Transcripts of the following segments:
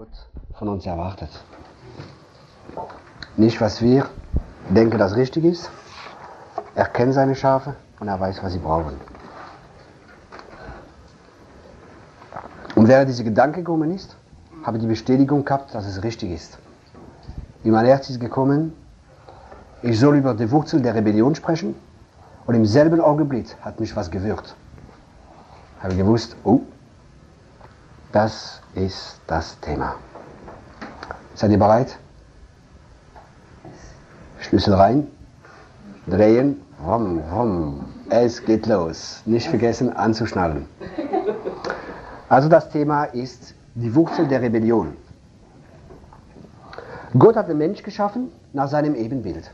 Gott von uns erwartet. Nicht, was wir denken, das richtig ist. Er kennt seine Schafe und er weiß, was sie brauchen. Und während dieser Gedanke gekommen ist, habe ich die Bestätigung gehabt, dass es richtig ist. In mein Herz ist gekommen, ich soll über die Wurzel der Rebellion sprechen, und im selben Augenblick hat mich was gewürgt. Habe ich gewusst, oh, das ist das Thema. Seid ihr bereit? Schlüssel rein, drehen, rum, rum. Es geht los. Nicht vergessen anzuschnallen. Also das Thema ist die Wurzel der Rebellion. Gott hat den Mensch geschaffen nach seinem Ebenbild.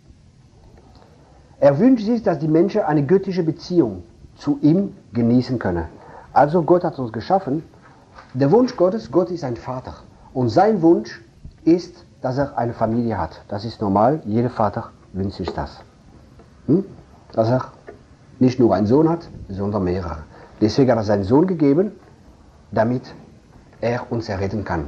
Er wünscht sich, dass die Menschen eine göttliche Beziehung zu ihm genießen können. Also Gott hat uns geschaffen. Der Wunsch Gottes, Gott ist ein Vater. Und sein Wunsch ist, dass er eine Familie hat. Das ist normal, jeder Vater wünscht sich das. Dass er nicht nur einen Sohn hat, sondern mehrere. Deswegen hat er seinen Sohn gegeben, damit er uns erretten kann.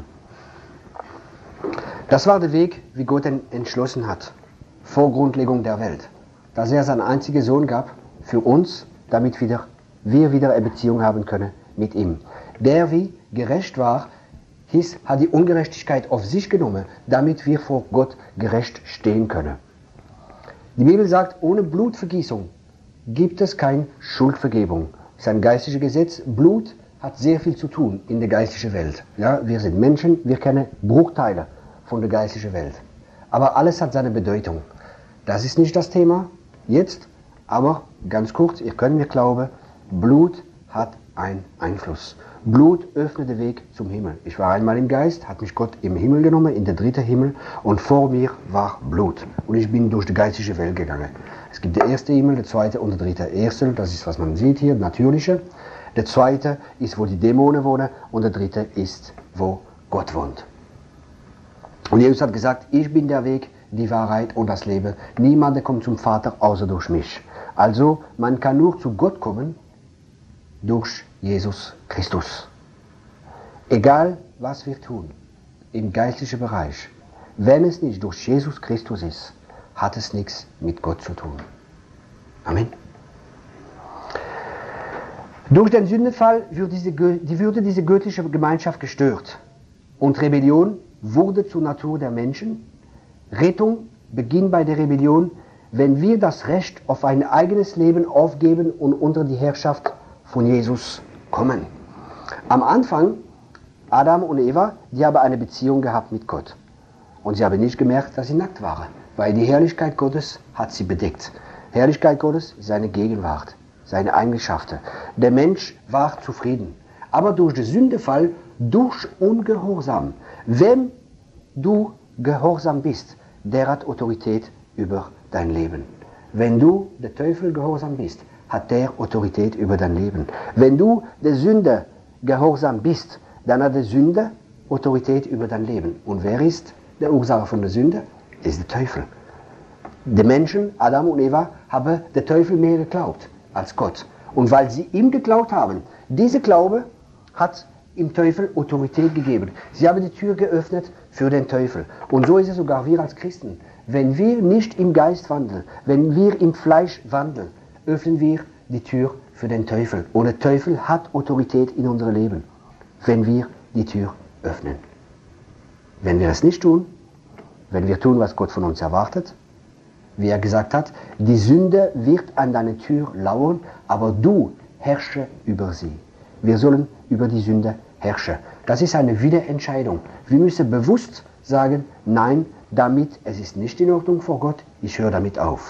Das war der Weg, wie Gott entschlossen hat, vor Grundlegung der Welt. Dass er seinen einzigen Sohn gab für uns, damit wir wieder eine Beziehung haben können mit ihm. Der, wie gerecht war, hat die Ungerechtigkeit auf sich genommen, damit wir vor Gott gerecht stehen können. Die Bibel sagt, ohne Blutvergießung gibt es keine Schuldvergebung. Das ist ein geistliches Gesetz. Blut hat sehr viel zu tun in der geistlichen Welt. Ja, wir sind Menschen, wir kennen Bruchteile von der geistlichen Welt. Aber alles hat seine Bedeutung. Das ist nicht das Thema jetzt, aber ganz kurz, ihr könnt mir glauben, Blut hat einen Einfluss. Blut öffnet den Weg zum Himmel. Ich war einmal im Geist, hat mich Gott im Himmel genommen, in den dritten Himmel, und vor mir war Blut. Und ich bin durch die geistige Welt gegangen. Es gibt den ersten Himmel, den zweiten und den dritten. Der erste, das ist, was man sieht hier, natürliche. Der zweite ist, wo die Dämonen wohnen, und der dritte ist, wo Gott wohnt. Und Jesus hat gesagt, ich bin der Weg, die Wahrheit und das Leben. Niemand kommt zum Vater, außer durch mich. Also, man kann nur zu Gott kommen, durch Jesus Christus. Egal, was wir tun, im geistlichen Bereich, wenn es nicht durch Jesus Christus ist, hat es nichts mit Gott zu tun. Amen. Durch den Sündenfall würde diese göttliche Gemeinschaft gestört. Und Rebellion wurde zur Natur der Menschen. Rettung beginnt bei der Rebellion, wenn wir das Recht auf ein eigenes Leben aufgeben und unter die Herrschaft von Jesus kommen. Am Anfang, Adam und Eva, die haben eine Beziehung gehabt mit Gott. Und sie haben nicht gemerkt, dass sie nackt waren, weil die Herrlichkeit Gottes hat sie bedeckt. Herrlichkeit Gottes ist seine Gegenwart, seine Eigenschaften. Der Mensch war zufrieden. Aber durch den Sündefall, durch Ungehorsam, wenn du gehorsam bist, der hat Autorität über dein Leben. Wenn du der Teufel gehorsam bist, hat der Autorität über dein Leben. Wenn du der Sünde gehorsam bist, dann hat der Sünde Autorität über dein Leben. Und wer ist der Ursache von der Sünde? Ist der Teufel. Die Menschen, Adam und Eva, haben der Teufel mehr geglaubt als Gott. Und weil sie ihm geglaubt haben, diese Glaube hat im Teufel Autorität gegeben. Sie haben die Tür geöffnet für den Teufel. Und so ist es sogar wir als Christen. Wenn wir nicht im Geist wandeln, wenn wir im Fleisch wandeln, öffnen wir die Tür für den Teufel. Und der Teufel hat Autorität in unserem Leben, wenn wir die Tür öffnen. Wenn wir es nicht tun, wenn wir tun, was Gott von uns erwartet, wie er gesagt hat, die Sünde wird an deine Tür lauern, aber du herrsche über sie. Wir sollen über die Sünde herrschen. Das ist eine Wiederentscheidung. Wir müssen bewusst sagen, nein, damit, es ist nicht in Ordnung vor Gott, ich höre damit auf.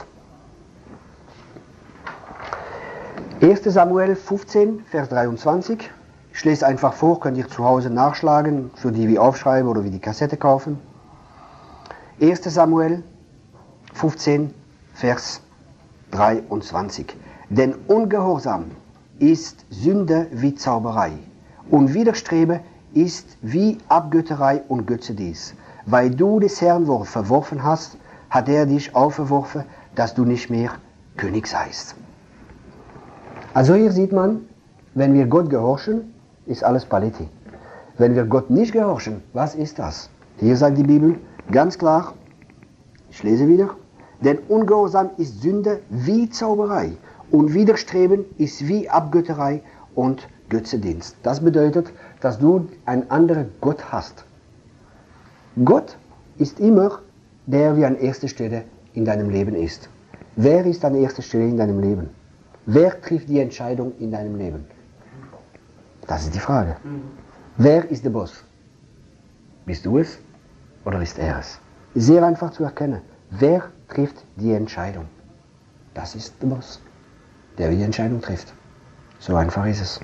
1. Samuel 15, Vers 23. Ich lese einfach vor, könnt ihr zu Hause nachschlagen, für die wir aufschreiben oder wie die Kassette kaufen. 1. Samuel 15, Vers 23. Denn Ungehorsam ist Sünde wie Zauberei und Widerstreben ist wie Abgötterei und Götzedienst. Weil du des Herrn Wort verworfen hast, hat er dich aufgeworfen, dass du nicht mehr König seist. Also hier sieht man, wenn wir Gott gehorchen, ist alles Paletti. Wenn wir Gott nicht gehorchen, was ist das? Hier sagt die Bibel ganz klar, ich lese wieder, denn Ungehorsam ist Sünde wie Zauberei und Widerstreben ist wie Abgötterei und Götzedienst. Das bedeutet, dass du einen anderen Gott hast. Gott ist immer der, wie an erster Stelle in deinem Leben ist. Wer ist an erster Stelle in deinem Leben? Wer trifft die Entscheidung in deinem Leben? Das ist die Frage. Wer ist der Boss? Bist du es oder ist er es? Sehr einfach zu erkennen. Wer trifft die Entscheidung? Das ist der Boss, der die Entscheidung trifft. So einfach ist es.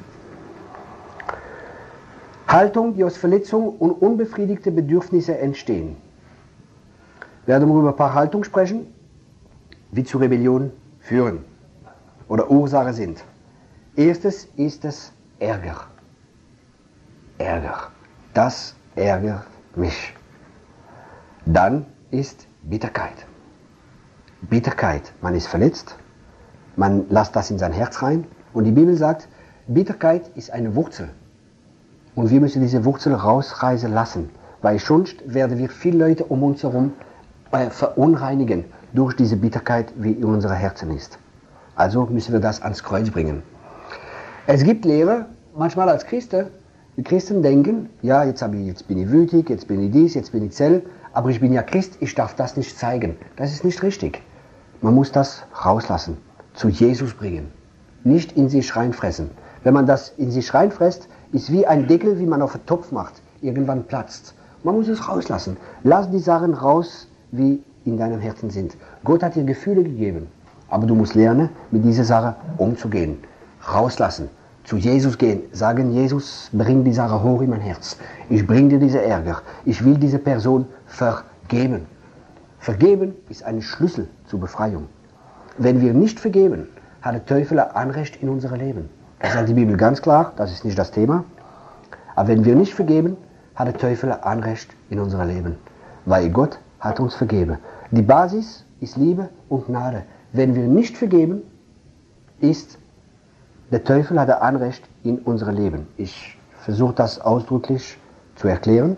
Haltung, die aus Verletzung und unbefriedigte Bedürfnisse entstehen. Wir werden über ein paar Haltungen sprechen, die zu Rebellion führen oder Ursache sind. Erstes ist es Ärger. Ärger. Das ärgert mich. Dann ist Bitterkeit. Bitterkeit. Man ist verletzt, man lässt das in sein Herz rein und die Bibel sagt, Bitterkeit ist eine Wurzel. Und wir müssen diese Wurzel rausreißen lassen, weil sonst werden wir viele Leute um uns herum verunreinigen durch diese Bitterkeit, wie in unseren Herzen ist. Also müssen wir das ans Kreuz bringen. Es gibt Lehrer, manchmal als Christen, die Christen denken, ja, jetzt bin ich wütig, jetzt bin ich dies, jetzt bin ich zell, aber ich bin ja Christ, ich darf das nicht zeigen. Das ist nicht richtig. Man muss das rauslassen, zu Jesus bringen, nicht in sich reinfressen. Wenn man das in sich reinfresst, ist wie ein Deckel, wie man auf einen Topf macht, irgendwann platzt. Man muss es rauslassen. Lass die Sachen raus, wie in deinem Herzen sind. Gott hat dir Gefühle gegeben, aber du musst lernen, mit dieser Sache umzugehen. Rauslassen, zu Jesus gehen, sagen, Jesus, bring die Sache hoch in mein Herz. Ich bring dir diesen Ärger. Ich will diese Person vergeben. Vergeben ist ein Schlüssel zur Befreiung. Wenn wir nicht vergeben, hat der Teufel ein Anrecht in unser Leben. Das sagt die Bibel ganz klar, das ist nicht das Thema. Aber wenn wir nicht vergeben, hat der Teufel ein Anrecht in unser Leben. Weil Gott hat uns vergeben. Die Basis ist Liebe und Gnade. Wenn wir nicht vergeben, ist der Teufel hat ein Anrecht in unser Leben. Ich versuche das ausdrücklich zu erklären.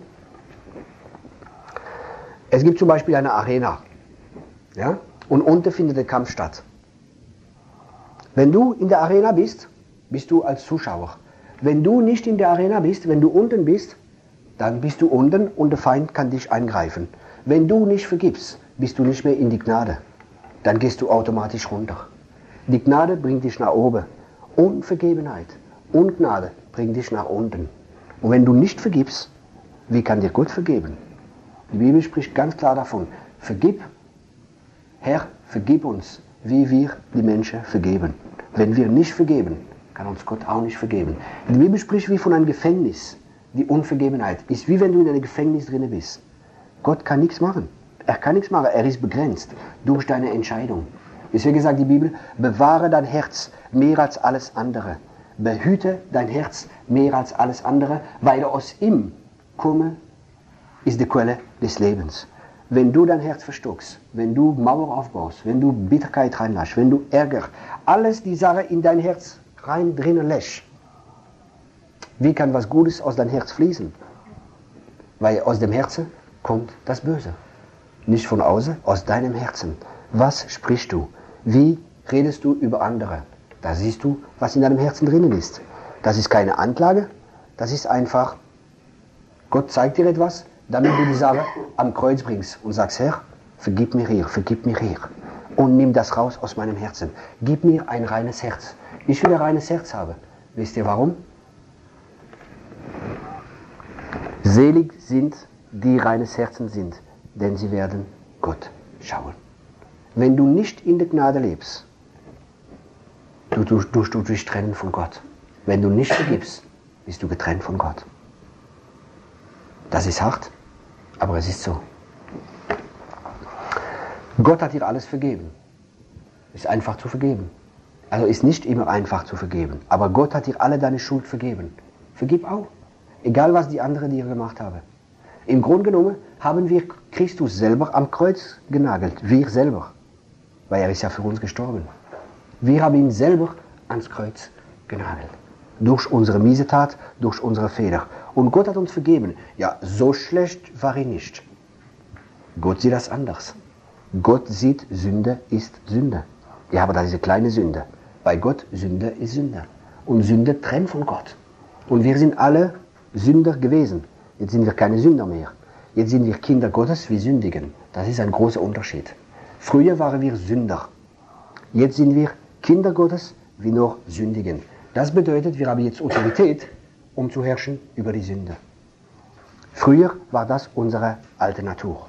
Es gibt zum Beispiel eine Arena, ja? Und unten findet der Kampf statt. Wenn du in der Arena bist, bist du als Zuschauer. Wenn du nicht in der Arena bist, wenn du unten bist, dann bist du unten und der Feind kann dich angreifen. Wenn du nicht vergibst, bist du nicht mehr in die Gnade. Dann gehst du automatisch runter. Die Gnade bringt dich nach oben. Unvergebenheit und Gnade bringen dich nach unten. Und wenn du nicht vergibst, wie kann dir Gott vergeben? Die Bibel spricht ganz klar davon, vergib, Herr, vergib uns, wie wir die Menschen vergeben. Wenn wir nicht vergeben, kann uns Gott auch nicht vergeben. Die Bibel spricht wie von einem Gefängnis. Die Unvergebenheit ist wie wenn du in einem Gefängnis drin bist. Gott kann nichts machen. Er kann nichts machen, er ist begrenzt durch deine Entscheidung. Deswegen sagt die Bibel, bewahre dein Herz mehr als alles andere. Behüte dein Herz mehr als alles andere, weil aus ihm komme ist die Quelle des Lebens. Wenn du dein Herz verstockst, wenn du Mauer aufbaust, wenn du Bitterkeit reinlässt, wenn du Ärger, alles die Sache in dein Herz rein drinnen lässt, wie kann was Gutes aus deinem Herz fließen? Weil aus dem Herzen kommt das Böse. Nicht von außen, aus deinem Herzen. Was sprichst du? Wie redest du über andere? Da siehst du, was in deinem Herzen drinnen ist. Das ist keine Anklage, das ist einfach, Gott zeigt dir etwas, damit du die Sache am Kreuz bringst und sagst, Herr, vergib mir hier und nimm das raus aus meinem Herzen. Gib mir ein reines Herz. Ich will ein reines Herz haben. Wisst ihr warum? Selig sind, die reines Herzen sind, denn sie werden Gott schauen. Wenn du nicht in der Gnade lebst, du dich trennen von Gott. Wenn du nicht vergibst, bist du getrennt von Gott. Das ist hart, aber es ist so. Gott hat dir alles vergeben. Ist einfach zu vergeben. Also ist nicht immer einfach zu vergeben. Aber Gott hat dir alle deine Schuld vergeben. Vergib auch. Egal was die anderen dir gemacht haben. Im Grunde genommen haben wir Christus selber am Kreuz genagelt. Wir selber. Weil er ist ja für uns gestorben. Wir haben ihn selber ans Kreuz genagelt. Durch unsere Miesetat, durch unsere Fehler. Und Gott hat uns vergeben. Ja, so schlecht war ich nicht. Gott sieht das anders. Gott sieht, Sünde ist Sünde. Ja, aber das ist eine kleine Sünde. Bei Gott, Sünde ist Sünde. Und Sünde trennt von Gott. Und wir sind alle Sünder gewesen. Jetzt sind wir keine Sünder mehr. Jetzt sind wir Kinder Gottes wie Sündigen. Das ist ein großer Unterschied. Früher waren wir Sünder. Jetzt sind wir Kinder Gottes wie noch Sündigen. Das bedeutet, wir haben jetzt Autorität, um zu herrschen über die Sünde. Früher war das unsere alte Natur.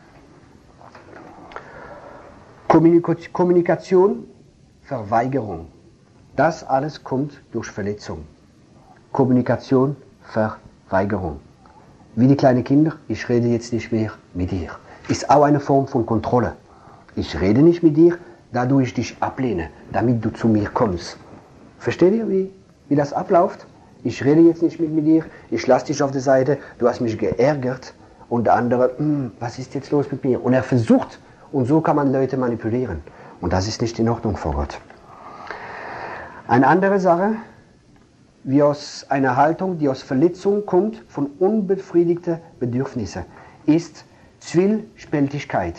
Kommunikation, Verweigerung. Das alles kommt durch Verletzung. Kommunikation, Verweigerung. Wie die kleinen Kinder, ich rede jetzt nicht mehr mit dir. Ist auch eine Form von Kontrolle. Ich rede nicht mit dir, dadurch ich dich ablehne, damit du zu mir kommst. Versteht ihr, wie das abläuft? Ich rede jetzt nicht mit dir, ich lasse dich auf der Seite, du hast mich geärgert und der andere, was ist jetzt los mit mir? Und er versucht, und so kann man Leute manipulieren. Und das ist nicht in Ordnung vor Gott. Eine andere Sache, wie aus einer Haltung, die aus Verletzung kommt, von unbefriedigten Bedürfnissen, ist Zwiespältigkeit.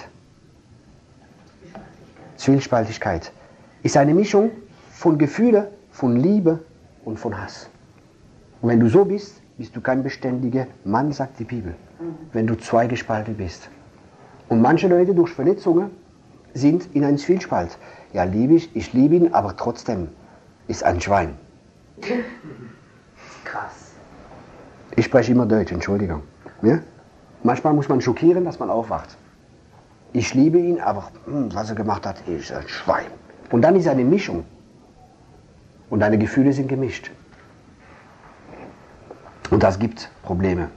Zwiespältigkeit ist eine Mischung von Gefühlen, von Liebe und von Hass. Und wenn du so bist, bist du kein beständiger Mann, sagt die Bibel. Wenn du zweigespalten bist. Und manche Leute durch Verletzungen sind in einem Zwiespalt. Ja, ich liebe ihn, aber trotzdem ist ein Schwein. Krass. Ich spreche immer Deutsch, Entschuldigung. Ja? Manchmal muss man schockieren, dass man aufwacht. Ich liebe ihn, aber was er gemacht hat, ist ein Schwein. Und dann ist eine Mischung. Und deine Gefühle sind gemischt. Und das gibt Probleme.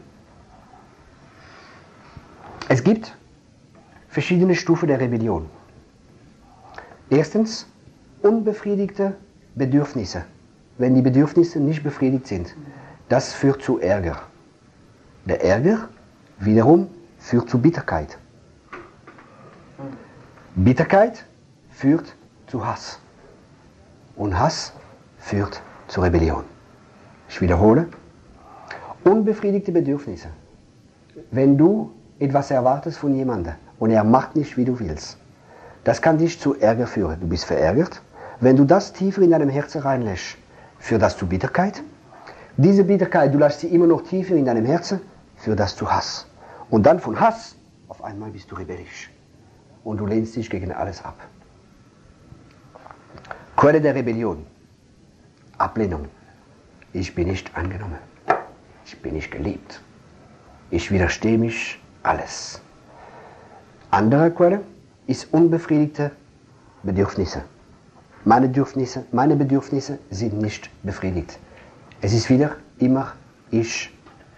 Es gibt verschiedene Stufen der Rebellion. Erstens, unbefriedigte Bedürfnisse. Wenn die Bedürfnisse nicht befriedigt sind, das führt zu Ärger. Der Ärger wiederum führt zu Bitterkeit. Bitterkeit führt zu Hass. Und Hass führt zu Rebellion. Ich wiederhole. Unbefriedigte Bedürfnisse. Wenn du etwas erwartest von jemandem und er macht nicht, wie du willst, das kann dich zu Ärger führen. Du bist verärgert. Wenn du das tiefer in deinem Herzen reinlässt, führt das zu Bitterkeit. Diese Bitterkeit, du lässt sie immer noch tiefer in deinem Herzen, führt das zu Hass. Und dann von Hass, auf einmal bist du rebellisch. Und du lehnst dich gegen alles ab. Quelle der Rebellion. Ablehnung. Ich bin nicht angenommen. Ich bin nicht geliebt. Ich widerstehe mich alles. Andere Quelle ist unbefriedigte Bedürfnisse. Meine Bedürfnisse sind nicht befriedigt. Es ist wieder immer ich,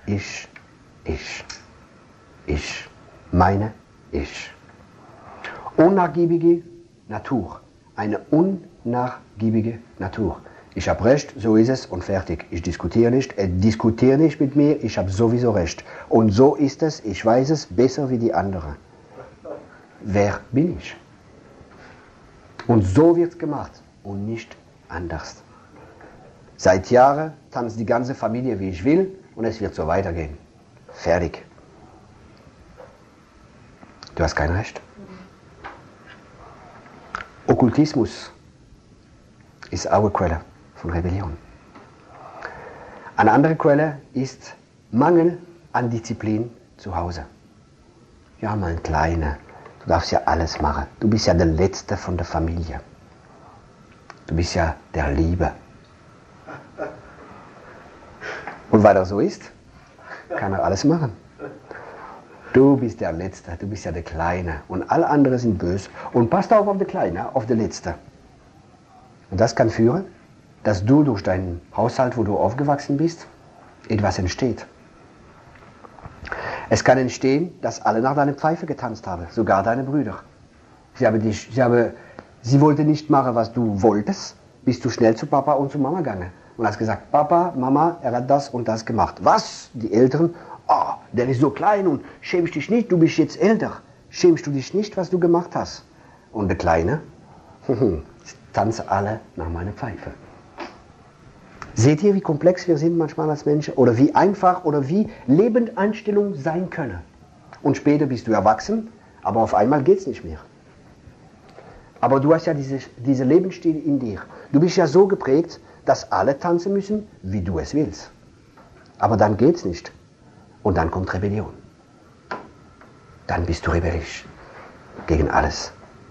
meine ich. Unnachgiebige Natur. Eine unnachgiebige Natur. Ich habe Recht, so ist es und fertig. Ich diskutiere nicht, er diskutiert nicht mit mir, ich habe sowieso Recht. Und so ist es, ich weiß es besser wie die anderen. Wer bin ich? Und so wird es gemacht und nicht anders. Seit Jahren tanzt die ganze Familie, wie ich will, und es wird so weitergehen. Fertig. Du hast kein Recht. Okkultismus ist auch eine Quelle von Rebellion. Eine andere Quelle ist Mangel an Disziplin zu Hause. Ja, mein Kleiner, du darfst ja alles machen. Du bist ja der Letzte von der Familie. Du bist ja der Liebe. Und weil er so ist, kann er alles machen. Du bist der Letzte, du bist ja der Kleine und alle anderen sind böse. Und passt auf den Kleinen, auf den Letzten. Und das kann führen, dass du durch deinen Haushalt, wo du aufgewachsen bist, etwas entsteht. Es kann entstehen, dass alle nach deiner Pfeife getanzt haben, sogar deine Brüder. Sie wollten nicht machen, was du wolltest, bist du schnell zu Papa und zu Mama gegangen. Und hast gesagt, Papa, Mama, er hat das und das gemacht. Was? Die Eltern? Oh, der ist so klein und schämst dich nicht, du bist jetzt älter. Schämst du dich nicht, was du gemacht hast? Und der Kleine? Tanzen alle nach meiner Pfeife. Seht ihr, wie komplex wir sind manchmal als Menschen? Oder wie einfach oder wie Lebenseinstellungen sein können? Und später bist du erwachsen, aber auf einmal geht es nicht mehr. Aber du hast ja diese Lebensstil in dir. Du bist ja so geprägt, dass alle tanzen müssen, wie du es willst. Aber dann geht es nicht. Und dann kommt Rebellion. Dann bist du rebellisch gegen alles.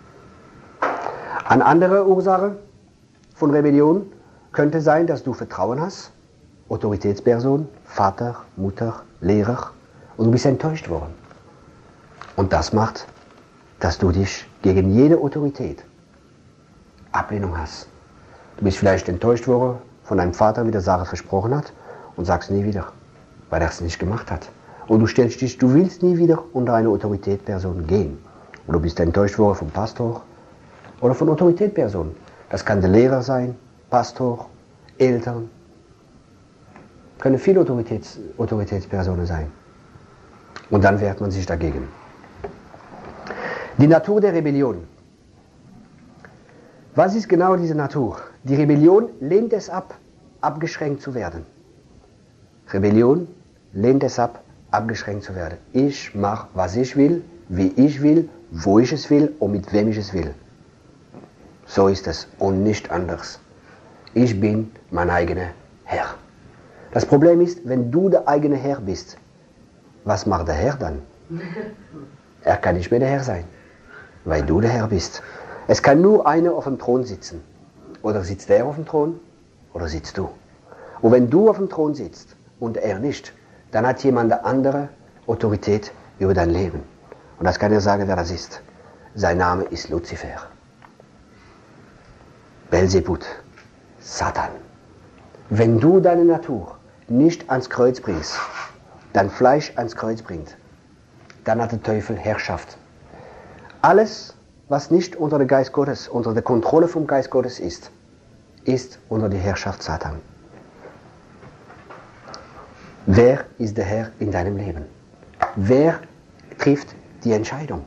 Eine andere Ursache von Rebellion könnte sein, dass du Vertrauen hast, Autoritätsperson, Vater, Mutter, Lehrer, und du bist enttäuscht worden. Und das macht, dass du dich gegen jede Autorität Ablehnung hast. Du bist vielleicht enttäuscht worden von deinem Vater, wie der Sache versprochen hat, und sagst nie wieder, weil er es nicht gemacht hat. Und du stellst dich, du willst nie wieder unter eine Autoritätsperson gehen. Und du bist enttäuscht worden vom Pastor oder von Autoritätspersonen. Das kann der Lehrer sein, Pastor, Eltern. Können viele Autoritätspersonen sein. Und dann wehrt man sich dagegen. Die Natur der Rebellion. Was ist genau diese Natur? Die Rebellion lehnt es ab, abgeschränkt zu werden. Rebellion lehnt es ab, abgeschränkt zu werden. Ich mache, was ich will, wie ich will, wo ich es will und mit wem ich es will. So ist es und nicht anders. Ich bin mein eigener Herr. Das Problem ist, wenn du der eigene Herr bist, was macht der Herr dann? Er kann nicht mehr der Herr sein, weil du der Herr bist. Es kann nur einer auf dem Thron sitzen. Oder sitzt er auf dem Thron, oder sitzt du. Und wenn du auf dem Thron sitzt und er nicht, dann hat jemand andere Autorität über dein Leben. Und das kann er sagen, wer das ist. Sein Name ist Luzifer. Belzebut. Satan. Wenn du deine Natur nicht ans Kreuz bringst, dein Fleisch ans Kreuz bringt, dann hat der Teufel Herrschaft. Alles, was nicht unter der Geist Gottes, unter der Kontrolle vom Geist Gottes ist, ist unter die Herrschaft Satan. Wer ist der Herr in deinem Leben? Wer trifft die Entscheidung?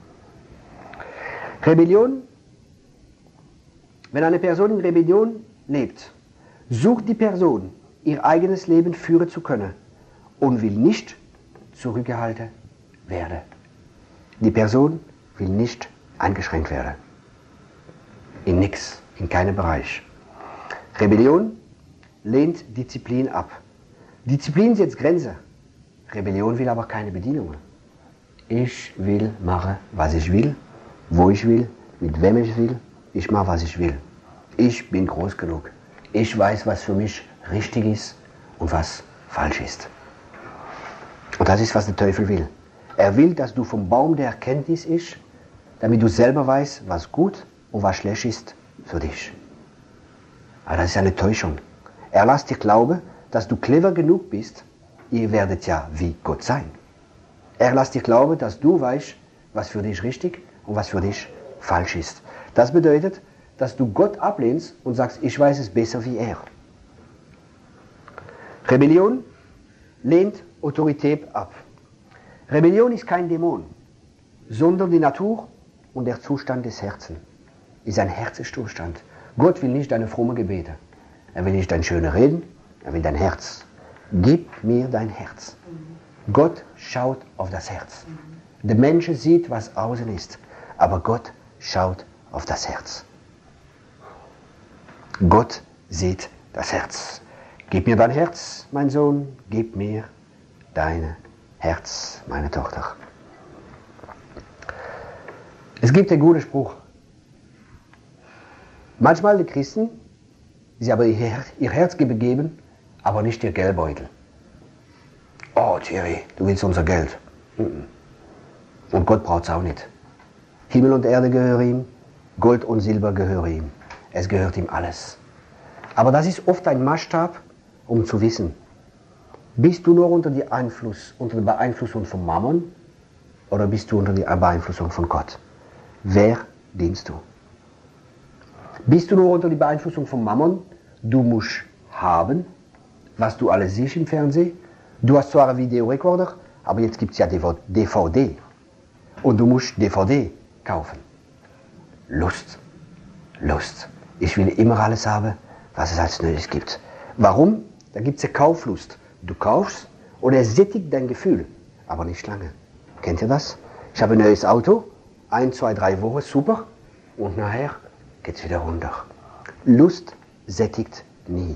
Rebellion. Wenn eine Person in Rebellion lebt, sucht die Person, ihr eigenes Leben führen zu können und will nicht zurückgehalten werden. Die Person will nicht eingeschränkt werden. In nichts, in keinem Bereich. Rebellion lehnt Disziplin ab. Disziplin setzt Grenzen. Rebellion will aber keine Bedingungen. Ich will machen, was ich will, wo ich will, mit wem ich will. Ich mache, was ich will. Ich bin groß genug. Ich weiß, was für mich richtig ist und was falsch ist. Und das ist, was der Teufel will. Er will, dass du vom Baum der Erkenntnis isch, damit du selber weißt, was gut und was schlecht ist für dich. Aber das ist eine Täuschung. Er lässt dir glauben, dass du clever genug bist. Ihr werdet ja wie Gott sein. Er lässt dir glauben, dass du weißt, was für dich richtig und was für dich falsch ist. Das bedeutet, dass du Gott ablehnst und sagst, ich weiß es besser wie er. Rebellion lehnt Autorität ab. Rebellion ist kein Dämon, sondern die Natur und der Zustand des Herzens. Ist ein Herzenszustand. Gott will nicht deine fromme Gebete. Er will nicht dein schöne Reden, er will dein Herz. Gib mir dein Herz. Gott schaut auf das Herz. Der Mensch sieht, was außen ist, aber Gott schaut auf das Herz. Gott sieht das Herz. Gib mir dein Herz, mein Sohn, gib mir dein Herz, meine Tochter. Es gibt einen guten Spruch. Manchmal die Christen, sie aber ihr Herz geben, aber nicht ihr Geldbeutel. Oh Thierry, du willst unser Geld. Und Gott braucht es auch nicht. Himmel und Erde gehören ihm, Gold und Silber gehören ihm. Es gehört ihm alles. Aber das ist oft ein Maßstab, um zu wissen, bist du nur unter der Beeinflussung von Mammon oder bist du unter der Beeinflussung von Gott? Wer dienst du? Bist du nur unter der Beeinflussung von Mammon? Du musst haben, was du alles siehst im Fernsehen. Du hast zwar einen Videorekorder, aber jetzt gibt es ja DVD. Und du musst DVD kaufen. Lust. Ich will immer alles haben, was es als Nötig gibt. Warum? Da gibt es eine Kauflust. Du kaufst und er sättigt dein Gefühl, aber nicht lange. Kennt ihr das? Ich habe ein neues Auto, 1, 2, 3 Wochen, super, und nachher geht es wieder runter. Lust sättigt nie.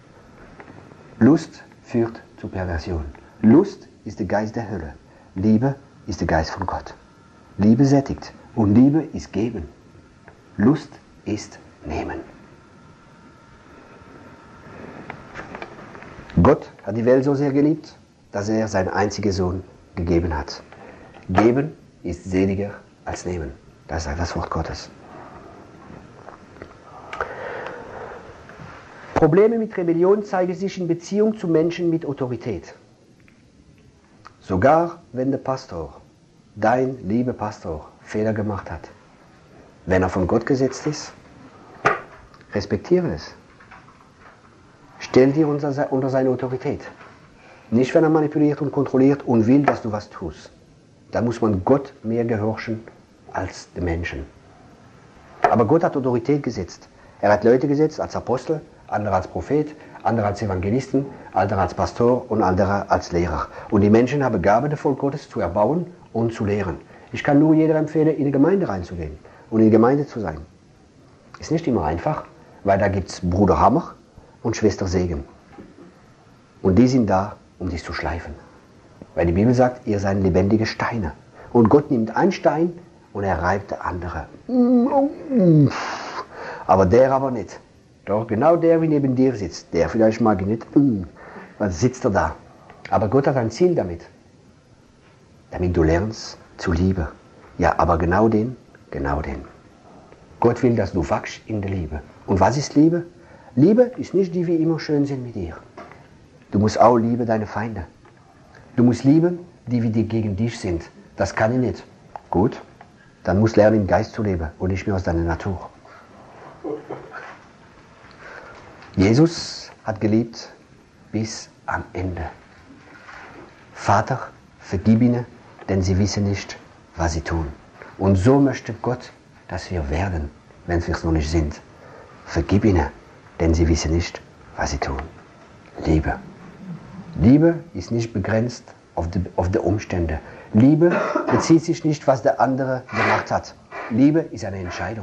Lust führt zu Perversion. Lust ist der Geist der Hölle. Liebe ist der Geist von Gott. Liebe sättigt und Liebe ist geben. Lust ist nehmen. Gott hat die Welt so sehr geliebt, dass er seinen einzigen Sohn gegeben hat. Geben ist seliger als nehmen. Das sagt das Wort Gottes. Probleme mit Rebellion zeigen sich in Beziehung zu Menschen mit Autorität. Sogar wenn der Pastor, dein lieber Pastor, Fehler gemacht hat. Wenn er von Gott gesetzt ist, respektiere es. Stell dir unter seine Autorität. Nicht, wenn er manipuliert und kontrolliert und will, dass du was tust. Da muss man Gott mehr gehorchen als den Menschen. Aber Gott hat Autorität gesetzt. Er hat Leute gesetzt als Apostel, andere als Prophet, andere als Evangelisten, andere als Pastor und andere als Lehrer. Und die Menschen haben Gabe, das Volk Gottes zu erbauen und zu lehren. Ich kann nur jedem empfehlen, in die Gemeinde reinzugehen und in die Gemeinde zu sein. Ist nicht immer einfach, weil da gibt es Bruder Hammer und Schwester Segen. Und die sind da, um dich zu schleifen. Weil die Bibel sagt, ihr seid lebendige Steine. Und Gott nimmt einen Stein und er reibt der andere. Aber der aber nicht. Doch genau der, wie neben dir sitzt, der vielleicht mag ich nicht, was sitzt er da? Aber Gott hat ein Ziel damit. Damit du lernst zu lieben. Ja, aber genau den. Gott will, dass du wachst in der Liebe. Und was ist Liebe? Liebe ist nicht die, wie immer schön sind mit dir. Du musst auch lieben deine Feinde. Du musst lieben, die wie die gegen dich sind. Das kann ich nicht. Gut, dann musst du lernen, im Geist zu leben und nicht mehr aus deiner Natur. Jesus hat geliebt bis am Ende. Vater, vergib ihnen, denn sie wissen nicht, was sie tun. Und so möchte Gott, dass wir werden, wenn wir es noch nicht sind. Vergib ihnen, denn sie wissen nicht, was sie tun. Liebe. Liebe ist nicht begrenzt auf die Umstände. Liebe bezieht sich nicht, was der andere gemacht hat. Liebe ist eine Entscheidung.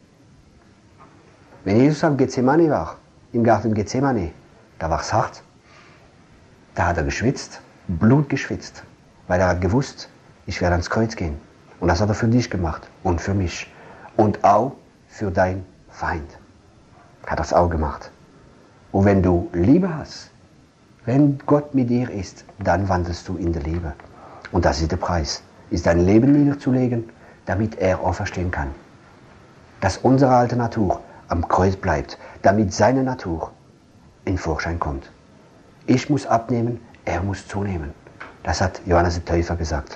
Wenn Jesus am Gethsemane war, im Garten Gethsemane, da war es hart. Da hat er geschwitzt, Blut geschwitzt, weil er hat gewusst, ich werde ans Kreuz gehen. Und das hat er für dich gemacht und für mich. Und auch für deinen Feind. Hat er es auch gemacht. Und wenn du Liebe hast, wenn Gott mit dir ist, dann wandelst du in der Liebe. Und das ist der Preis, ist dein Leben niederzulegen, damit er auferstehen kann. Dass unsere alte Natur am Kreuz bleibt, damit seine Natur in Vorschein kommt. Ich muss abnehmen, er muss zunehmen. Das hat Johannes der Täufer gesagt.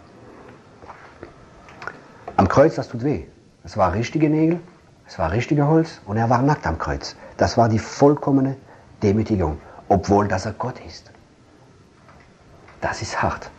Am Kreuz, das tut weh. Es war richtige Nägel, es war richtiges Holz und er war nackt am Kreuz. Das war die vollkommene Demütigung, obwohl das er Gott ist. Das ist hart.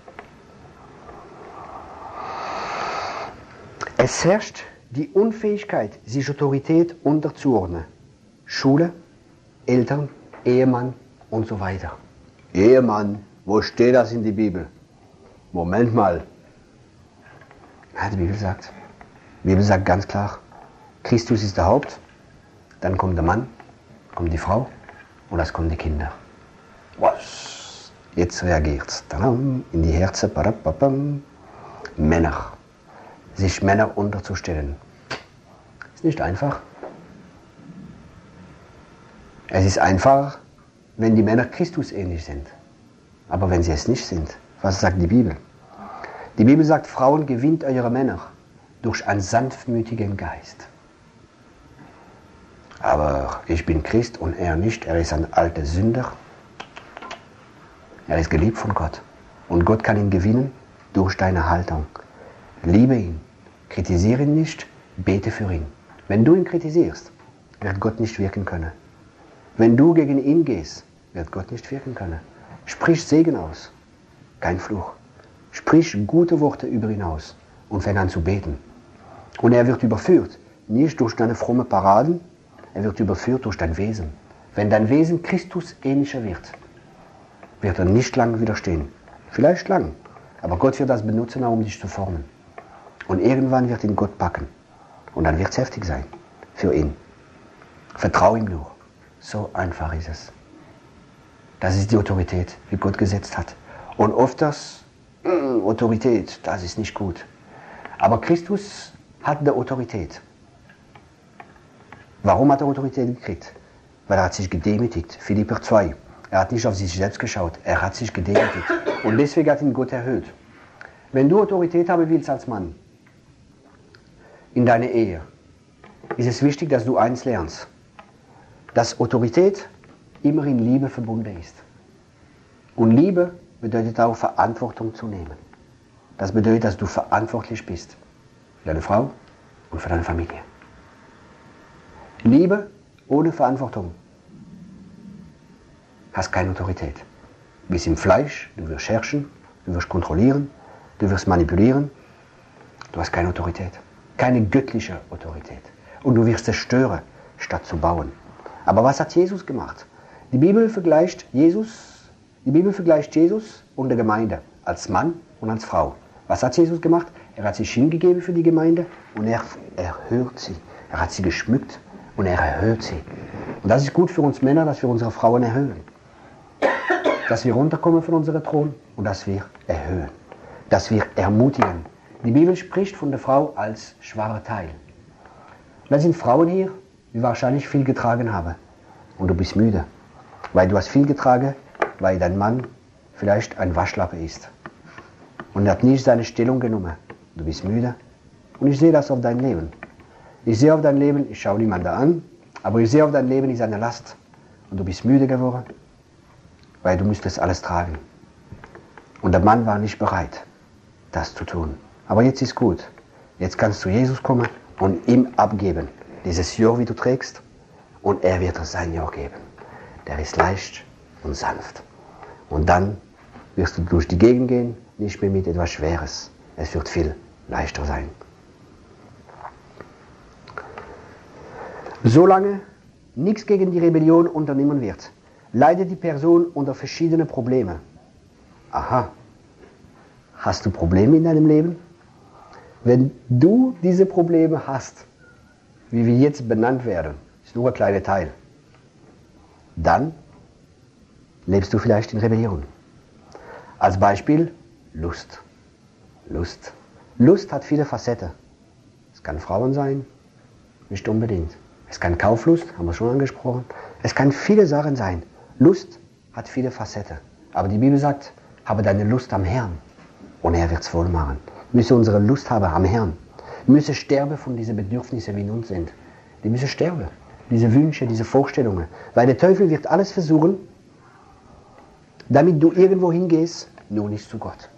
Es herrscht die Unfähigkeit, sich Autorität unterzuordnen. Schule, Eltern, Ehemann und so weiter. Ehemann, wo steht das in der Bibel? Moment mal. Ja, die Bibel sagt ganz klar, Christus ist der Haupt, dann kommt der Mann, kommt die Frau und das kommen die Kinder. Was? Jetzt reagiert's. In die Herzen. Männer. Sich Männer unterzustellen. Ist nicht einfach. Es ist einfach, wenn die Männer Christus ähnlich sind. Aber wenn sie es nicht sind, was sagt die Bibel? Die Bibel sagt, Frauen, gewinnt eure Männer durch einen sanftmütigen Geist. Aber ich bin Christ und er nicht, er ist ein alter Sünder. Er ist geliebt von Gott. Und Gott kann ihn gewinnen durch deine Haltung. Liebe ihn, kritisiere ihn nicht, bete für ihn. Wenn du ihn kritisierst, wird Gott nicht wirken können. Wenn du gegen ihn gehst, wird Gott nicht wirken können. Sprich Segen aus, kein Fluch. Sprich gute Worte über ihn aus und fang an zu beten. Und er wird überführt, nicht durch deine fromme Paraden, er wird überführt durch dein Wesen. Wenn dein Wesen Christus ähnlicher wird er nicht lange widerstehen. Vielleicht lang, aber Gott wird das benutzen, um dich zu formen. Und irgendwann wird ihn Gott packen. Und dann wird es heftig sein für ihn. Vertrau ihm nur. So einfach ist es. Das ist die Autorität, die Gott gesetzt hat. Und oft Autorität, das ist nicht gut. Aber Christus hat die Autorität. Warum hat er Autorität gekriegt? Weil er hat sich gedemütigt. Philipper 2. Er hat nicht auf sich selbst geschaut, er hat sich gedemütigt. Und deswegen hat ihn Gott erhöht. Wenn du Autorität haben willst als Mann, in deiner Ehe, ist es wichtig, dass du eins lernst. Dass Autorität immer in Liebe verbunden ist. Und Liebe bedeutet auch Verantwortung zu nehmen. Das bedeutet, dass du verantwortlich bist für deine Frau und für deine Familie. Liebe ohne Verantwortung hast keine Autorität. Du bist im Fleisch, du wirst herrschen, du wirst kontrollieren, du wirst manipulieren. Du hast keine Autorität. Keine göttliche Autorität. Und du wirst zerstören, statt zu bauen. Aber was hat Jesus gemacht? Die Bibel vergleicht Jesus und die Gemeinde als Mann und als Frau. Was hat Jesus gemacht? Er hat sich hingegeben für die Gemeinde und er erhört sie. Er hat sie geschmückt und er erhöht sie. Und das ist gut für uns Männer, dass wir unsere Frauen erhöhen. Dass wir runterkommen von unserem Thron und dass wir erhöhen. Dass wir ermutigen. Die Bibel spricht von der Frau als schwacher Teil. Und da sind Frauen hier, die wahrscheinlich viel getragen haben. Und du bist müde. Weil du hast viel getragen, weil dein Mann vielleicht ein Waschlappe ist. Und er hat nicht seine Stellung genommen. Du bist müde. Und ich sehe das auf dein Leben. Ich sehe auf dein Leben, ich schaue niemanden an, aber ich sehe auf dein Leben ist eine Last. Und du bist müde geworden, weil du müsstest alles tragen. Und der Mann war nicht bereit, das zu tun. Aber jetzt ist gut. Jetzt kannst du Jesus kommen und ihm abgeben. Dieses Joch, wie du trägst, und er wird dir sein Joch geben. Der ist leicht und sanft. Und dann wirst du durch die Gegend gehen, nicht mehr mit etwas Schweres. Es wird viel leichter sein. Solange nichts gegen die Rebellion unternommen wird, leidet die Person unter verschiedenen Problemen. Aha, hast du Probleme in deinem Leben? Wenn du diese Probleme hast, wie wir jetzt benannt werden, ist nur ein kleiner Teil, dann lebst du vielleicht in Rebellion. Als Beispiel Lust. Lust hat viele Facetten. Es kann Frauen sein, nicht unbedingt. Es kann Kauflust, haben wir schon angesprochen. Es kann viele Sachen sein. Lust hat viele Facetten. Aber die Bibel sagt, habe deine Lust am Herrn und er wird es wohl machen. Wir müssen unsere Lust haben am Herrn. Wir müssen sterben von diesen Bedürfnissen, wie in uns sind. Die müssen sterben. Diese Wünsche, diese Vorstellungen. Weil der Teufel wird alles versuchen, damit du irgendwo hingehst, nur nicht zu Gott.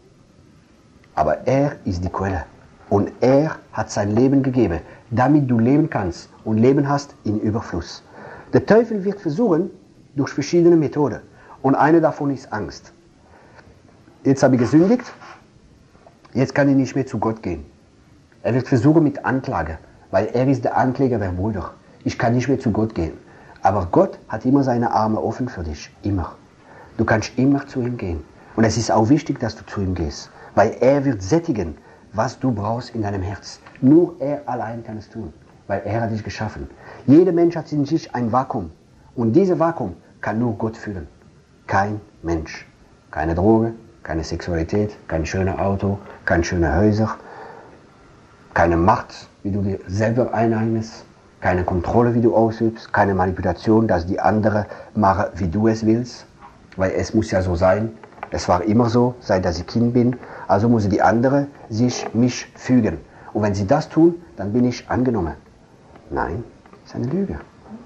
Aber er ist die Quelle. Und er hat sein Leben gegeben, damit du leben kannst und Leben hast in Überfluss. Der Teufel wird versuchen, durch verschiedene Methoden. Und eine davon ist Angst. Jetzt habe ich gesündigt, jetzt kann ich nicht mehr zu Gott gehen. Er wird versuchen mit Anklage, weil er ist der Ankläger der Brüder. Ich kann nicht mehr zu Gott gehen. Aber Gott hat immer seine Arme offen für dich, immer. Du kannst immer zu ihm gehen. Und es ist auch wichtig, dass du zu ihm gehst, weil er wird sättigen, was du brauchst in deinem Herz. Nur er allein kann es tun, weil er hat dich geschaffen. Jeder Mensch hat in sich ein Vakuum. Und dieses Vakuum kann nur Gott füllen. Kein Mensch. Keine Droge, keine Sexualität, kein schönes Auto, kein schöne Häuser, keine Macht, wie du dir selber eineignest, keine Kontrolle, wie du ausübst, keine Manipulation, dass die anderen machen, wie du es willst, weil es muss ja so sein. Es war immer so, seit dass ich Kind bin, also müssen die anderen sich mich fügen. Und wenn sie das tun, dann bin ich angenommen. Nein, das ist eine Lüge.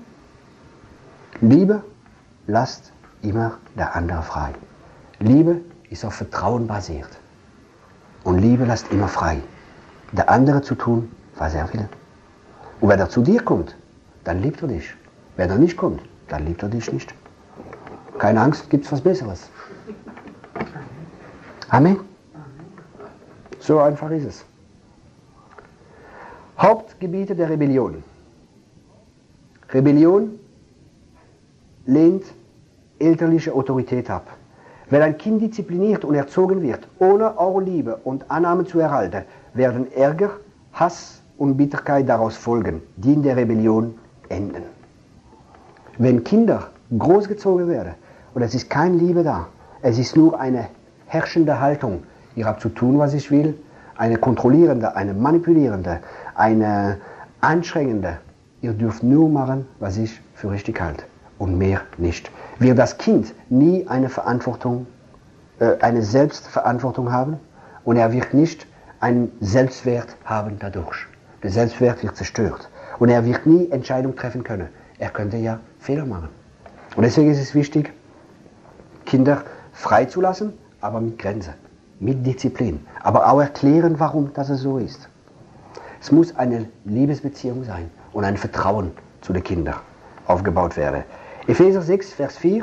Liebe lasst immer der andere frei. Liebe ist auf Vertrauen basiert. Und Liebe lässt immer frei. Der andere zu tun, was er will. Und wenn er zu dir kommt, dann liebt er dich. Wenn er nicht kommt, dann liebt er dich nicht. Keine Angst, gibt es was Besseres. Amen. So einfach ist es. Hauptgebiete der Rebellion. Rebellion lehnt elterliche Autorität ab. Wenn ein Kind diszipliniert und erzogen wird, ohne eure Liebe und Annahme zu erhalten, werden Ärger, Hass und Bitterkeit daraus folgen, die in der Rebellion enden. Wenn Kinder großgezogen werden und es ist keine Liebe da, es ist nur eine herrschende Haltung, ihr habt zu tun, was ich will, eine kontrollierende, eine manipulierende, eine anstrengende, ihr dürft nur machen, was ich für richtig halte und mehr nicht. Wird das Kind nie eine Selbstverantwortung haben und er wird nicht einen Selbstwert haben dadurch. Der Selbstwert wird zerstört und er wird nie Entscheidungen treffen können. Er könnte ja Fehler machen. Und deswegen ist es wichtig, Kinder freizulassen, aber mit Grenzen, mit Disziplin. Aber auch erklären, warum das so ist. Es muss eine Liebesbeziehung sein und ein Vertrauen zu den Kindern aufgebaut werden. Epheser 6, Vers 4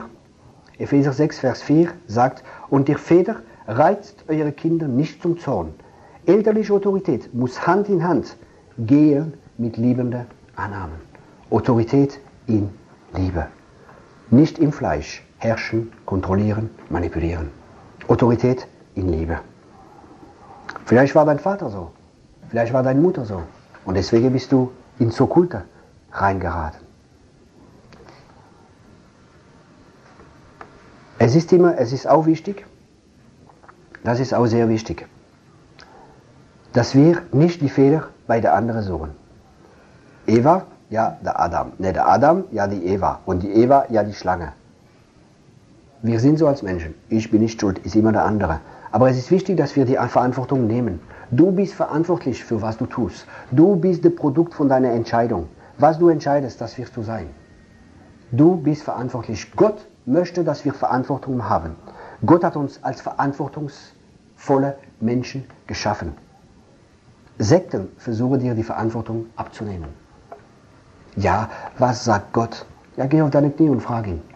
sagt, und ihr Väter reizt eure Kinder nicht zum Zorn. Elterliche Autorität muss Hand in Hand gehen mit liebender Annahme. Autorität in Liebe. Nicht im Fleisch. Herrschen, kontrollieren, manipulieren. Autorität in Liebe. Vielleicht war dein Vater so. Vielleicht war deine Mutter so. Und deswegen bist du in so Kulte reingeraten. Es ist auch wichtig, das ist auch sehr wichtig, dass wir nicht die Fehler bei der anderen suchen. Eva, ja, der Adam. Ne, der Adam, ja, die Eva. Und die Eva, ja, die Schlange. Wir sind so als Menschen. Ich bin nicht schuld, ist immer der andere. Aber es ist wichtig, dass wir die Verantwortung nehmen. Du bist verantwortlich für was du tust. Du bist das Produkt von deiner Entscheidung. Was du entscheidest, das wirst du sein. Du bist verantwortlich. Gott möchte, dass wir Verantwortung haben. Gott hat uns als verantwortungsvolle Menschen geschaffen. Sekten versuchen dir die Verantwortung abzunehmen. Ja, was sagt Gott? Ja, geh auf deine Knie und frag ihn.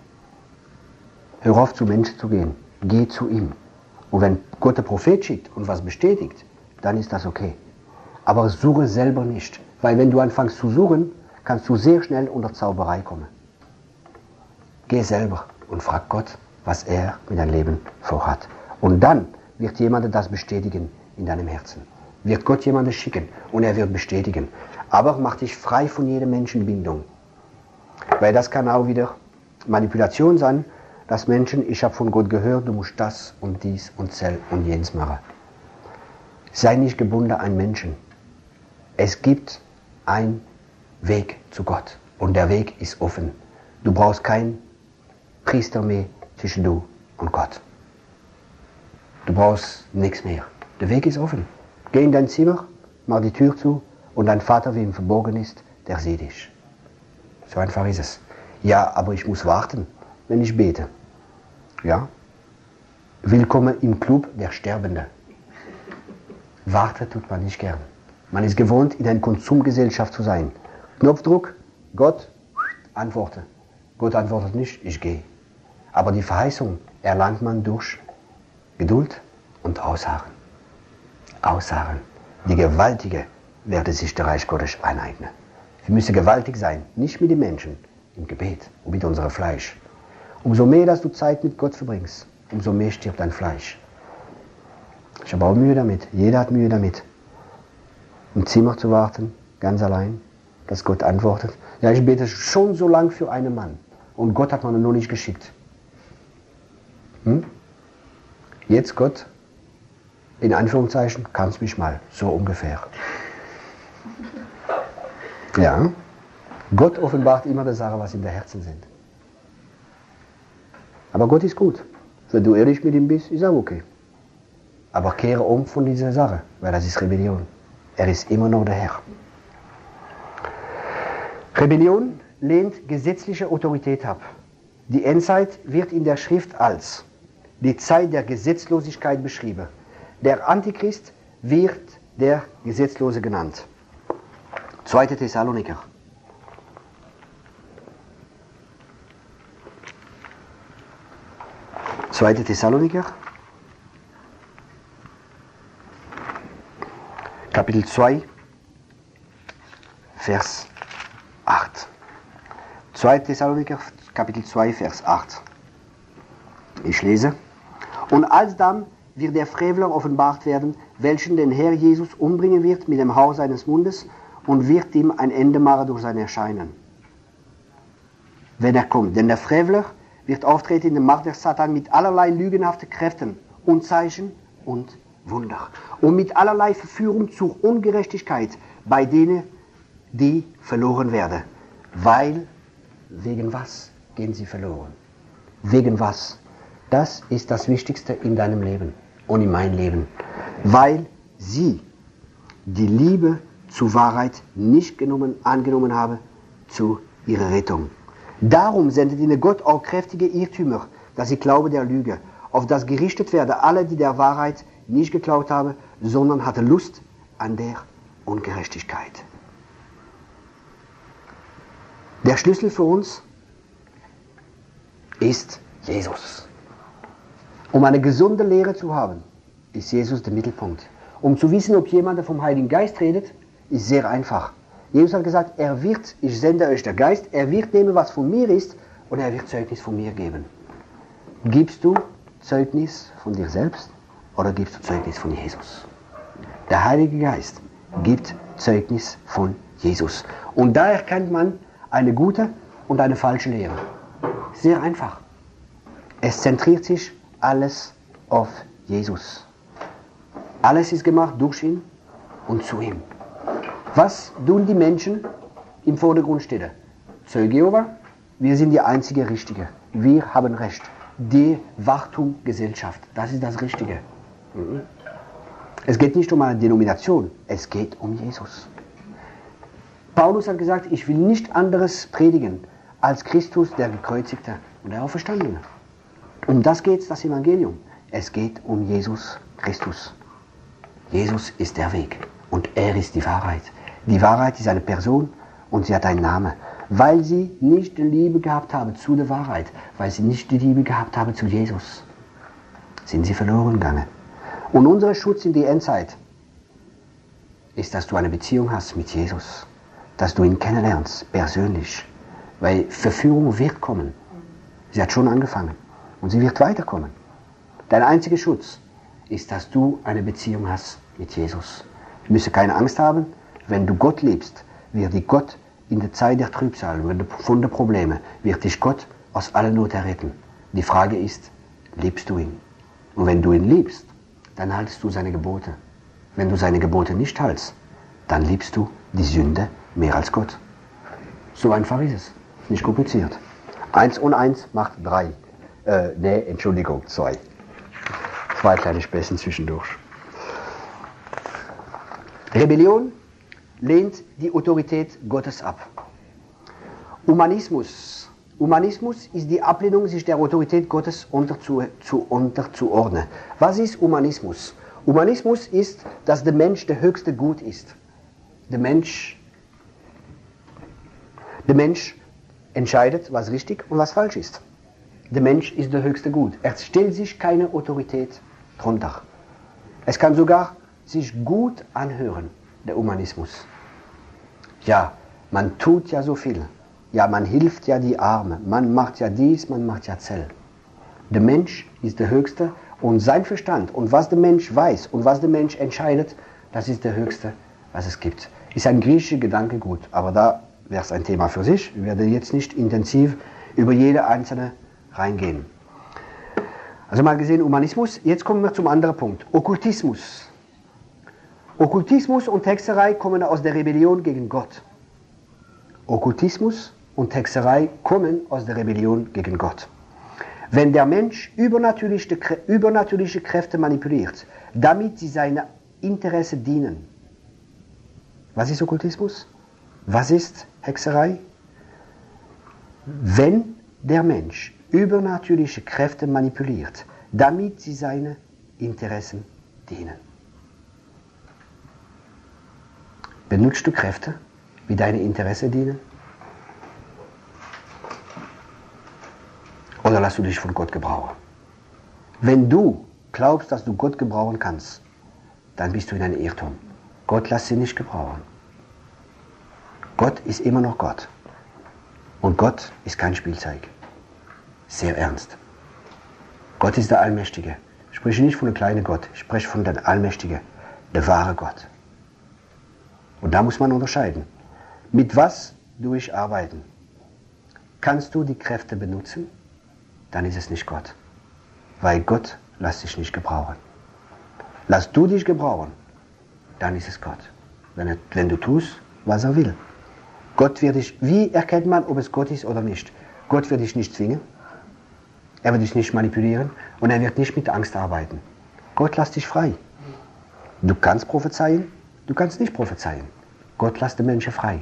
Hör auf, zu Menschen zu gehen. Geh zu ihm. Und wenn Gott den Prophet schickt und was bestätigt, dann ist das okay. Aber suche selber nicht. Weil wenn du anfängst zu suchen, kannst du sehr schnell unter Zauberei kommen. Geh selber und frag Gott, was er mit deinem Leben vorhat. Und dann wird jemand das bestätigen in deinem Herzen. Wird Gott jemanden schicken und er wird bestätigen. Aber mach dich frei von jeder Menschenbindung. Weil das kann auch wieder Manipulation sein, dass Menschen, ich habe von Gott gehört, du musst das und dies und zell und jenes machen. Sei nicht gebunden an Menschen. Es gibt einen Weg zu Gott und der Weg ist offen. Du brauchst keinen Priester mehr zwischen du und Gott. Du brauchst nichts mehr. Der Weg ist offen. Geh in dein Zimmer, mach die Tür zu und dein Vater, wie ihm verborgen ist, der sieht dich. So einfach ist es. Ja, aber ich muss warten, wenn ich bete. Ja? Willkommen im Club der Sterbenden. Warten tut man nicht gern. Man ist gewohnt, in einer Konsumgesellschaft zu sein. Knopfdruck, Gott, antworte. Gott antwortet nicht, ich gehe. Aber die Verheißung erlangt man durch Geduld und Ausharren. Ausharren. Die Gewaltige werde sich der Reich Gottes aneignen. Wir müssen gewaltig sein, nicht mit den Menschen, im Gebet und mit unserem Fleisch. Umso mehr, dass du Zeit mit Gott verbringst, umso mehr stirbt dein Fleisch. Ich habe auch Mühe damit. Jeder hat Mühe damit. Im Zimmer zu warten, ganz allein, dass Gott antwortet. Ja, ich bete schon so lang für einen Mann. Und Gott hat man noch nicht geschickt. Jetzt Gott, in Anführungszeichen, kannst mich mal. So ungefähr. Ja. Gott offenbart immer die Sache, was in der Herzen sind. Aber Gott ist gut. Wenn du ehrlich mit ihm bist, ist auch okay. Aber kehre um von dieser Sache, weil das ist Rebellion. Er ist immer noch der Herr. Rebellion lehnt gesetzliche Autorität ab. Die Endzeit wird in der Schrift als die Zeit der Gesetzlosigkeit beschrieben. Der Antichrist wird der Gesetzlose genannt. 2. Thessaloniker. Zweite Thessaloniker, Kapitel 2, Vers 8. 2. Thessaloniker, Kapitel 2, Vers 8. Ich lese. Und alsdann wird der Frevler offenbart werden, welchen den Herr Jesus umbringen wird mit dem Hauch seines Mundes und wird ihm ein Ende machen durch sein Erscheinen. Wenn er kommt. Denn der Frevler wird auftreten in der Macht des Satan mit allerlei lügenhaften Kräften und Zeichen und Wunder. Und mit allerlei Verführung zur Ungerechtigkeit bei denen, die verloren werden. Weil, wegen was gehen sie verloren? Wegen was? Das ist das Wichtigste in deinem Leben und in meinem Leben. Weil sie die Liebe zur Wahrheit nicht angenommen haben zu ihrer Rettung. Darum sendet ihnen Gott auch kräftige Irrtümer, dass sie glauben der Lüge, auf das gerichtet werden alle, die der Wahrheit nicht geglaubt haben, sondern hatten Lust an der Ungerechtigkeit. Der Schlüssel für uns ist Jesus. Um eine gesunde Lehre zu haben, ist Jesus der Mittelpunkt. Um zu wissen, ob jemand vom Heiligen Geist redet, ist sehr einfach. Jesus hat gesagt, ich sende euch der Geist, er wird nehmen, was von mir ist, und er wird Zeugnis von mir geben. Gibst du Zeugnis von dir selbst oder gibst du Zeugnis von Jesus? Der Heilige Geist gibt Zeugnis von Jesus. Und da erkennt man eine gute und eine falsche Lehre. Sehr einfach. Es zentriert sich alles auf Jesus. Alles ist gemacht durch ihn und zu ihm. Was tun die Menschen im Vordergrund stehen? Zeuge Jehova, wir sind die einzige Richtige. Wir haben Recht. Die Wachtumgesellschaft, das ist das Richtige. Es geht nicht um eine Denomination, es geht um Jesus. Paulus hat gesagt, ich will nicht anderes predigen als Christus, der Gekreuzigte und der Auferstandene. Um das geht das Evangelium. Es geht um Jesus Christus. Jesus ist der Weg und er ist die Wahrheit. Die Wahrheit ist eine Person und sie hat einen Namen. Weil sie nicht die Liebe gehabt haben zu der Wahrheit, weil sie nicht die Liebe gehabt haben zu Jesus, sind sie verloren gegangen. Und unser Schutz in die Endzeit ist, dass du eine Beziehung hast mit Jesus, dass du ihn kennenlernst, persönlich. Weil Verführung wird kommen. Sie hat schon angefangen und sie wird weiterkommen. Dein einziger Schutz ist, dass du eine Beziehung hast mit Jesus. Du musst keine Angst haben, wenn du Gott liebst, wird dich Gott in der Zeit der Trübsal, von den Problemen, wird dich Gott aus aller Not erretten. Die Frage ist, liebst du ihn? Und wenn du ihn liebst, dann haltst du seine Gebote. Wenn du seine Gebote nicht hältst, dann liebst du die Sünde mehr als Gott. So einfach ist es. Nicht kompliziert. 1 und 1 macht 3. 2. 2 kleine Späßchen zwischendurch. Rebellion lehnt die Autorität Gottes ab. Humanismus ist die Ablehnung, sich der Autorität Gottes unterzuordnen. Was ist Humanismus? Humanismus ist, dass der Mensch der höchste Gut ist. Der Mensch entscheidet, was richtig und was falsch ist. Der Mensch ist der höchste Gut. Er stellt sich keine Autorität drunter. Es kann sogar sich gut anhören, der Humanismus. Ja, man tut ja so viel. Ja, man hilft ja die Armen. Man macht ja dies, man macht ja Zell. Der Mensch ist der Höchste und sein Verstand und was der Mensch weiß und was der Mensch entscheidet, das ist der Höchste, was es gibt. Ist ein griechischer Gedankengut, aber da wäre es ein Thema für sich. Ich werde jetzt nicht intensiv über jede einzelne reingehen. Also mal gesehen Humanismus. Jetzt kommen wir zum anderen Punkt. Okkultismus. Okkultismus und Hexerei kommen aus der Rebellion gegen Gott. Okkultismus und Hexerei kommen aus der Rebellion gegen Gott. Wenn der Mensch übernatürliche Kräfte manipuliert, damit sie seine Interessen dienen. Was ist Okkultismus? Was ist Hexerei? Wenn der Mensch übernatürliche Kräfte manipuliert, damit sie seine Interessen dienen. Benutzt du Kräfte, wie deine Interessen dienen? Oder lässt du dich von Gott gebrauchen? Wenn du glaubst, dass du Gott gebrauchen kannst, dann bist du in einem Irrtum. Gott lässt sie nicht gebrauchen. Gott ist immer noch Gott. Und Gott ist kein Spielzeug. sehr ernst. Gott ist der Allmächtige. Ich spreche nicht von einem kleinen Gott, ich spreche von dem Allmächtigen, der wahre Gott. Und da muss man unterscheiden. Mit was ich arbeiten? Kannst du die Kräfte benutzen? Dann ist es nicht Gott. Weil Gott lässt sich nicht gebrauchen. Lass du dich gebrauchen, dann ist es Gott. Wenn du tust, was er will. Gott wird dich, wie erkennt man, ob es Gott ist oder nicht? Gott wird dich nicht zwingen, er wird dich nicht manipulieren und er wird nicht mit Angst arbeiten. Gott lässt dich frei. Du kannst prophezeien, du kannst nicht prophezeien. Gott lässt den Menschen frei.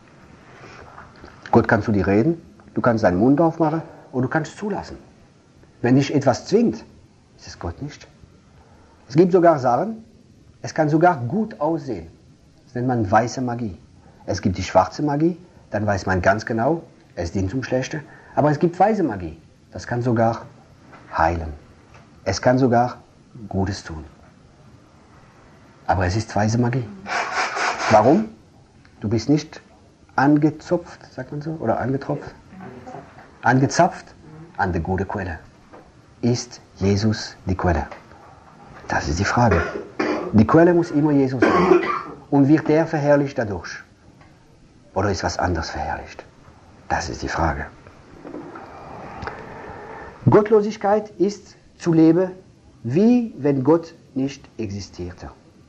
Gott kann zu dir reden, du kannst deinen Mund aufmachen und du kannst zulassen. Wenn dich etwas zwingt, ist es Gott nicht. Es gibt sogar Sachen, es kann sogar gut aussehen. Das nennt man weiße Magie. Es gibt die schwarze Magie, dann weiß man ganz genau, es dient zum Schlechten. Aber es gibt weiße Magie, das kann sogar heilen. Es kann sogar Gutes tun. Aber es ist weiße Magie. Warum? Du bist nicht angezupft, sagt man so, oder angetropft? Angezapft an der guten Quelle. Ist Jesus die Quelle? Das ist die Frage. Die Quelle muss immer Jesus sein. Und wird der verherrlicht dadurch? Oder ist was anderes verherrlicht? Das ist die Frage. Gottlosigkeit ist zu leben, wie wenn Gott nicht existierte.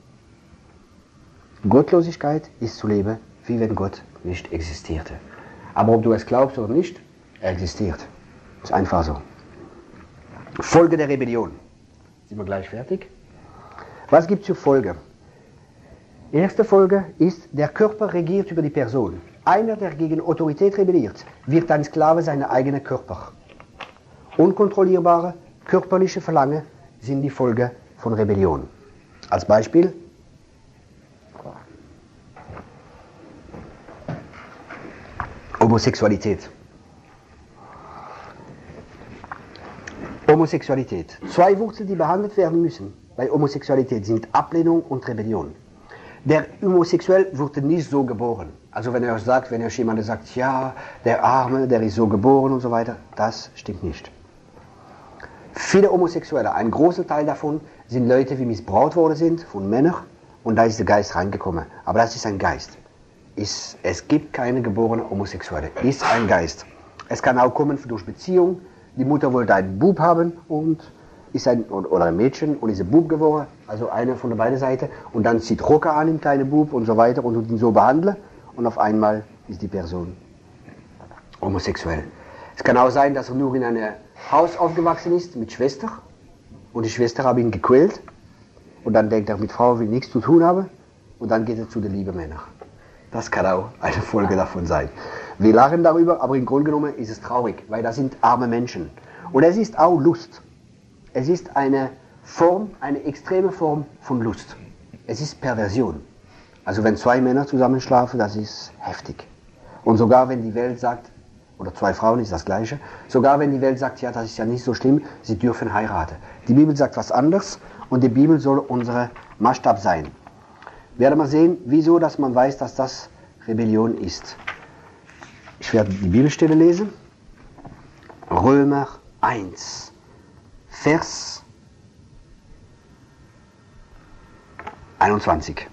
Gottlosigkeit ist zu leben, wie wenn Gott nicht existierte. Aber ob du es glaubst oder nicht, er existiert. Ist einfach so. Folge der Rebellion. Sind wir gleich fertig? Was gibt es für Folge? Erste Folge ist, der Körper regiert über die Person. Einer, der gegen Autorität rebelliert, wird ein Sklave seiner eigenen Körper. Unkontrollierbare körperliche Verlangen sind die Folge von Rebellion. Als Beispiel: Homosexualität. Homosexualität. Zwei Wurzeln, die behandelt werden müssen bei Homosexualität, sind Ablehnung und Rebellion. Der Homosexuell wurde nicht so geboren. Also wenn jemand sagt, ja, der Arme, der ist so geboren und so weiter, das stimmt nicht. Viele Homosexuelle, ein großer Teil davon, sind Leute, die missbraucht worden sind von Männern und da ist der Geist reingekommen. Aber das ist ein Geist. Es gibt keine geborene Homosexuelle. Ist ein Geist. Es kann auch kommen durch Beziehung. Die Mutter wollte einen Bub haben und oder ein Mädchen und ist ein Bub geworden, also einer von der beiden Seiten, und dann zieht Rocker an, den kleinen Bub und so weiter und ihn so behandeln und auf einmal ist die Person homosexuell. Es kann auch sein, dass er nur in einem Haus aufgewachsen ist mit Schwester und die Schwester hat ihn gequält und dann denkt er, mit Frau will nichts zu tun haben und dann geht er zu den lieben Männern. Das kann auch eine Folge davon sein. Wir lachen darüber, aber im Grunde genommen ist es traurig, weil das sind arme Menschen. Und es ist auch Lust. Es ist eine extreme Form von Lust. Es ist Perversion. Also wenn zwei Männer zusammenschlafen, das ist heftig. Und sogar wenn die Welt sagt, oder zwei Frauen ist das Gleiche, sogar wenn die Welt sagt, ja, das ist ja nicht so schlimm, sie dürfen heiraten. Die Bibel sagt was anderes und die Bibel soll unser Maßstab sein. Werden wir sehen, wieso, dass man weiß, dass das Rebellion ist. Ich werde die Bibelstelle lesen. Römer 1. Vers 21.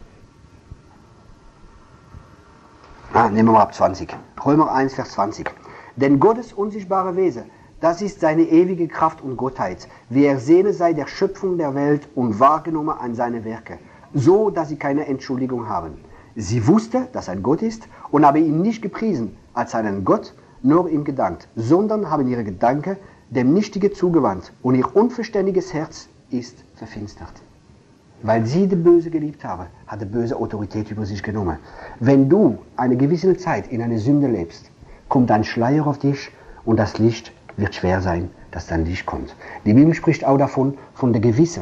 Nehmen wir mal ab 20. Römer 1, Vers 20. Denn Gottes unsichtbare Wesen, das ist seine ewige Kraft und Gottheit, wie er sehne sei der Schöpfung der Welt und wahrgenommen an seine Werke, so dass sie keine Entschuldigung haben. Sie wusste, dass ein Gott ist und habe ihn nicht gepriesen als einen Gott, nur ihm gedankt, sondern haben ihre Gedanken dem Nichtige zugewandt und ihr unverständiges Herz ist verfinstert. Weil sie die Böse geliebt haben, hat die böse Autorität über sich genommen. Wenn du eine gewisse Zeit in einer Sünde lebst, kommt ein Schleier auf dich und das Licht wird schwer sein, dass dein Licht kommt. Die Bibel spricht auch davon, von der Gewisse.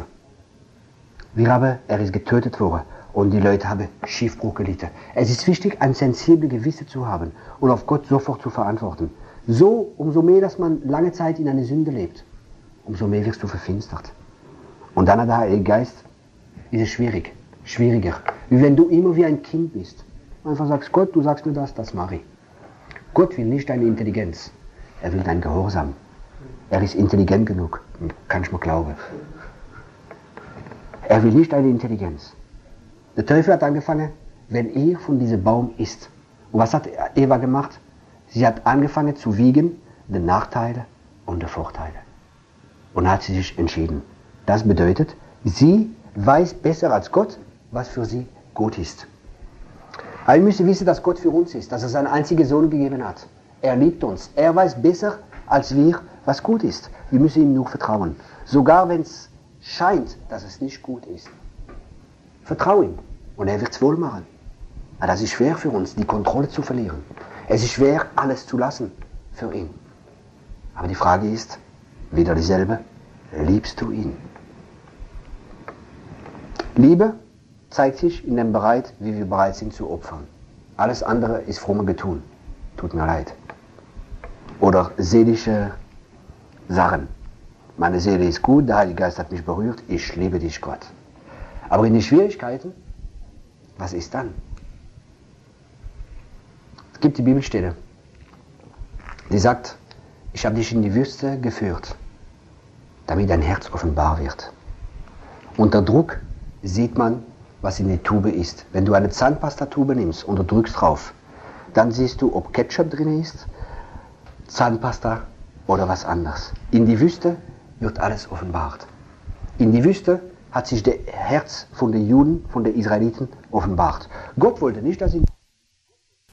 Er ist getötet worden und die Leute haben Schiffbruch gelitten. Es ist wichtig, ein sensibles Gewissen zu haben und auf Gott sofort zu verantworten. So, umso mehr, dass man lange Zeit in einer Sünde lebt, umso mehr wirst du verfinstert. Und dann hat der Heilige Geist, ist es schwieriger. Wie wenn du immer wie ein Kind bist. Einfach sagst, Gott, du sagst mir das mache ich. Gott will nicht deine Intelligenz, er will dein Gehorsam. Er ist intelligent genug, kann ich mir glauben. Er will nicht deine Intelligenz. Der Teufel hat angefangen, wenn er von diesem Baum isst. Und was hat Eva gemacht? Sie hat angefangen zu wiegen, die Nachteile und die Vorteile. Und hat sich entschieden. Das bedeutet, sie weiß besser als Gott, was für sie gut ist. Aber wir müssen wissen, dass Gott für uns ist, dass er seinen einzigen Sohn gegeben hat. Er liebt uns. Er weiß besser als wir, was gut ist. Wir müssen ihm nur vertrauen. Sogar wenn es scheint, dass es nicht gut ist. Vertrau ihm und er wird es wohl machen. Aber das ist schwer für uns, die Kontrolle zu verlieren. Es ist schwer, alles zu lassen für ihn. Aber die Frage ist, wieder dieselbe, liebst du ihn? Liebe zeigt sich in dem Bereich, wie wir bereit sind zu opfern. Alles andere ist fromme Getun. Tut mir leid. Oder seelische Sachen. Meine Seele ist gut, der Heilige Geist hat mich berührt, ich liebe dich, Gott. Aber in den Schwierigkeiten, was ist dann? Es gibt die Bibelstelle, die sagt, ich habe dich in die Wüste geführt, damit dein Herz offenbar wird. Unter Druck sieht man, was in der Tube ist. Wenn du eine Zahnpastatube nimmst und du drückst drauf, dann siehst du, ob Ketchup drin ist, Zahnpasta oder was anderes. In die Wüste wird alles offenbart. In die Wüste hat sich das Herz von den Juden, von den Israeliten offenbart. Gott wollte nicht, dass sie